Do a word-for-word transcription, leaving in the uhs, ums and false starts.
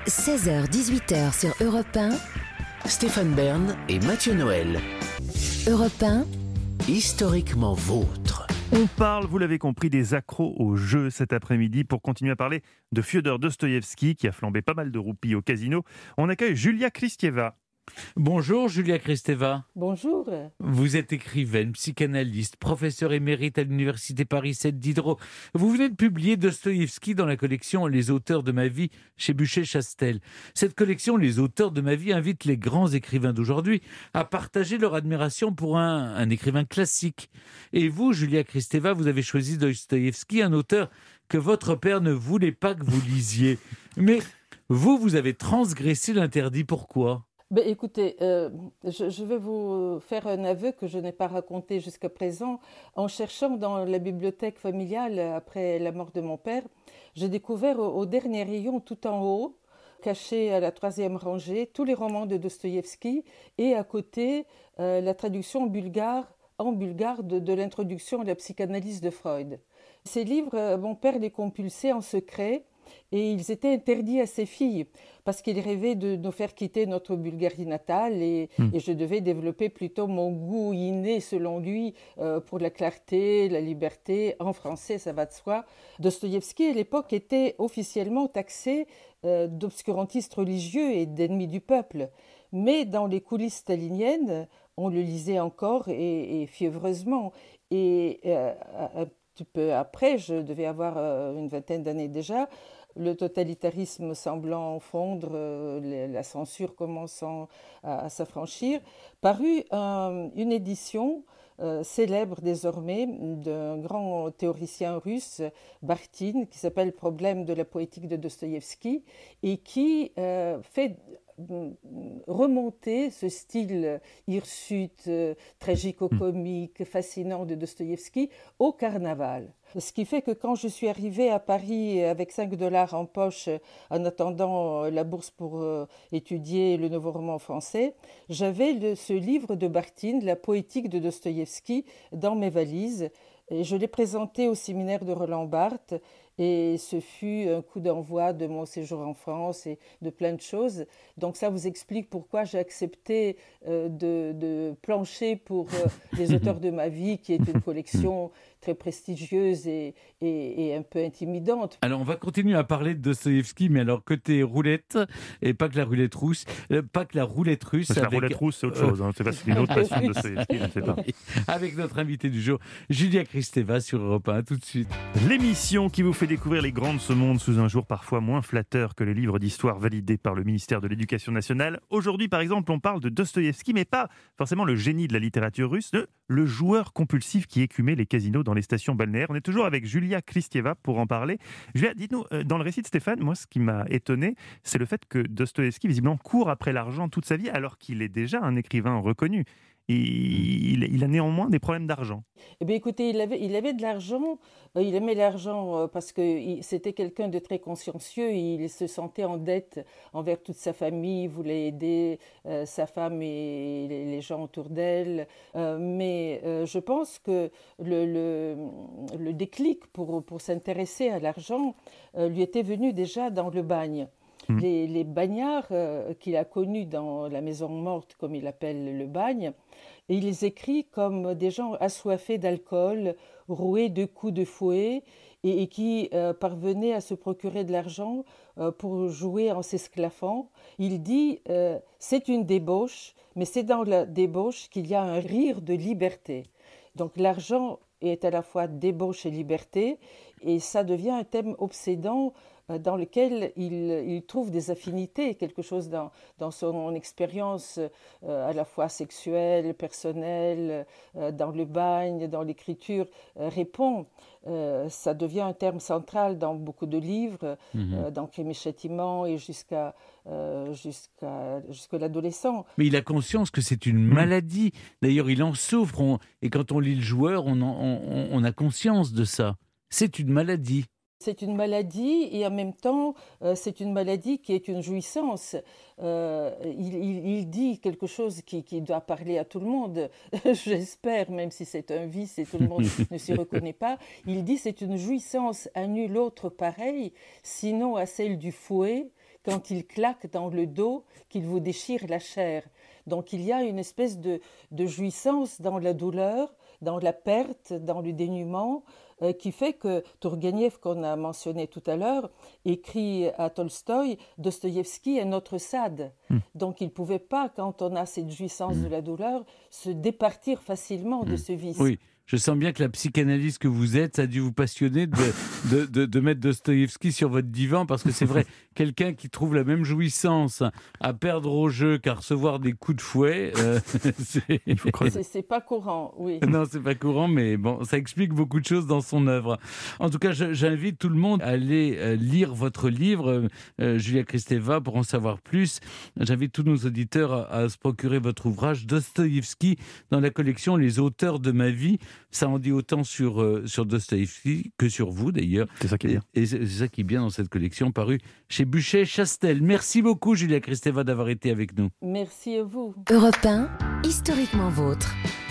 seize heures dix-huit heures sur Europe un. Stéphane Bern et Mathieu Noël. Europe un. Historiquement vôtre. On parle, vous l'avez compris, des accros au jeu cet après-midi. Pour continuer à parler de Fiodor Dostoïevski, qui a flambé pas mal de roupies au casino, on accueille Julia Kristeva. Bonjour Julia Kristeva. Bonjour. Vous êtes écrivaine, psychanalyste, professeure émérite à l'université Paris sept Diderot. Vous venez de publier Dostoïevski dans la collection Les auteurs de ma vie chez Buchet-Chastel. Cette collection, Les auteurs de ma vie, invite les grands écrivains d'aujourd'hui à partager leur admiration pour un, un écrivain classique. Et vous, Julia Kristeva, vous avez choisi Dostoïevski, un auteur que votre père ne voulait pas que vous lisiez. Mais vous, vous avez transgressé l'interdit. Pourquoi ? Ben, écoutez, euh, je, je vais vous faire un aveu que je n'ai pas raconté jusqu'à présent. En cherchant dans la bibliothèque familiale après la mort de mon père, j'ai découvert au, au dernier rayon tout en haut, caché à la troisième rangée, tous les romans de Dostoïevski et à côté euh, la traduction bulgare, en bulgare de, de l'introduction à la psychanalyse de Freud. Ces livres, mon père les compulsait en secret. Et ils étaient interdits à ses filles parce qu'il rêvait de nous faire quitter notre Bulgarie natale et, mmh. et je devais développer plutôt mon goût inné, selon lui, euh, pour la clarté, la liberté. En français, ça va de soi. Dostoïevski, à l'époque, était officiellement taxé euh, d'obscurantiste religieux et d'ennemi du peuple. Mais dans les coulisses staliniennes, on le lisait encore et, et fiévreusement. Et euh, un petit peu après, je devais avoir euh, une vingtaine d'années déjà, le totalitarisme semblant fondre, euh, la censure commençant à, à s'affranchir, parut un, une édition euh, célèbre désormais d'un grand théoricien russe, Barthin, qui s'appelle « Problème de la poétique de Dostoïevski » et qui euh, fait remonter ce style hirsute, tragico-comique, fascinant de Dostoïevski au carnaval. Ce qui fait que quand je suis arrivée à Paris avec cinq dollars en poche en attendant la bourse pour euh, étudier le nouveau roman français, j'avais le, ce livre de Barthin, La poétique de Dostoïevski, dans mes valises. Et je l'ai présenté au séminaire de Roland Barthes et ce fut un coup d'envoi de mon séjour en France et de plein de choses. Donc ça vous explique pourquoi j'ai accepté euh, de, de plancher pour euh, les auteurs de ma vie, qui est une collection très prestigieuse et, et, et un peu intimidante. Alors on va continuer à parler de Dostoïevski, mais alors côté roulette, et pas que la roulette russe, euh, pas que la roulette russe. Parce avec... La roulette russe, c'est autre chose. Hein. C'est pas une autre passion de Dostoïevski, je ne sais pas. Avec notre invité du jour, Julia Kristeva sur Europe un, tout de suite. L'émission qui vous fait découvrir les grands de ce monde sous un jour parfois moins flatteur que les livres d'histoire validés par le ministère de l'Éducation nationale. Aujourd'hui, par exemple, on parle de Dostoïevski, mais pas forcément le génie de la littérature russe, de le joueur compulsif qui écumait les casinos dans les stations balnéaires. On est toujours avec Julia Kristeva pour en parler. Julia, dites-nous, dans le récit de Stéphane, moi, ce qui m'a étonné, c'est le fait que Dostoïevski, visiblement, court après l'argent toute sa vie, alors qu'il est déjà un écrivain reconnu. Et il, il a néanmoins des problèmes d'argent. Eh bien, écoutez, il avait, il avait de l'argent, euh, il aimait l'argent euh, parce que il, c'était quelqu'un de très consciencieux, il se sentait en dette envers toute sa famille, il voulait aider euh, sa femme et les, les gens autour d'elle. Euh, mais euh, je pense que le, le, le déclic pour, pour s'intéresser à l'argent euh, lui était venu déjà dans le bagne. Mmh. Les, les bagnards euh, qu'il a connus dans la maison morte, comme il appelle le bagne, et il les écrit comme des gens assoiffés d'alcool, roués de coups de fouet, et, et qui euh, parvenaient à se procurer de l'argent euh, pour jouer en s'esclaffant. Il dit euh, « c'est une débauche, mais c'est dans la débauche qu'il y a un rire de liberté ». Donc l'argent est à la fois débauche et liberté, et ça devient un thème obsédant dans lequel il, il trouve des affinités, quelque chose dans, dans son expérience euh, à la fois sexuelle, personnelle, euh, dans le bagne, dans l'écriture, euh, répond. Euh, ça devient un terme central dans beaucoup de livres, mmh. euh, dans Crime et Châtiment et jusqu'à, euh, jusqu'à, jusqu'à l'adolescent. Mais il a conscience que c'est une maladie. D'ailleurs, il en souffre. On, et quand on lit Le Joueur, on, en, on, on a conscience de ça. C'est une maladie. C'est une maladie et en même temps, euh, c'est une maladie qui est une jouissance. Euh, il, il, il dit quelque chose qui, qui doit parler à tout le monde, j'espère, même si c'est un vice et tout le monde ne s'y reconnaît pas. Il dit c'est une jouissance à nul autre pareille, sinon à celle du fouet, quand il claque dans le dos qu'il vous déchire la chair. Donc il y a une espèce de, de jouissance dans la douleur, dans la perte, dans le dénuement, euh, qui fait que Tourgueniev, qu'on a mentionné tout à l'heure, écrit à Tolstoï, Dostoïevski est notre Sade. Mmh. Donc il ne pouvait pas, quand on a cette jouissance mmh. de la douleur, se départir facilement mmh. de ce vice. Oui. Je sens bien que la psychanalyste que vous êtes, ça a dû vous passionner de, de, de, de mettre Dostoïevski sur votre divan, parce que c'est vrai, quelqu'un qui trouve la même jouissance à perdre au jeu qu'à recevoir des coups de fouet, euh, c'est... c'est... c'est pas courant, oui. Non, c'est pas courant, mais bon, ça explique beaucoup de choses dans son œuvre. En tout cas, je, j'invite tout le monde à aller euh, lire votre livre, euh, Julia Kristeva, pour en savoir plus. J'invite tous nos auditeurs à, à se procurer votre ouvrage, Dostoïevski, dans la collection Les auteurs de ma vie. Ça en dit autant sur, euh, sur Dostoïevski que sur vous, d'ailleurs. C'est ça qui est bien. Et, et c'est, c'est ça qui est bien dans cette collection, parue chez Buchet-Chastel. Merci beaucoup, Julia Kristeva, d'avoir été avec nous. Merci à vous. Europe un, historiquement vôtre.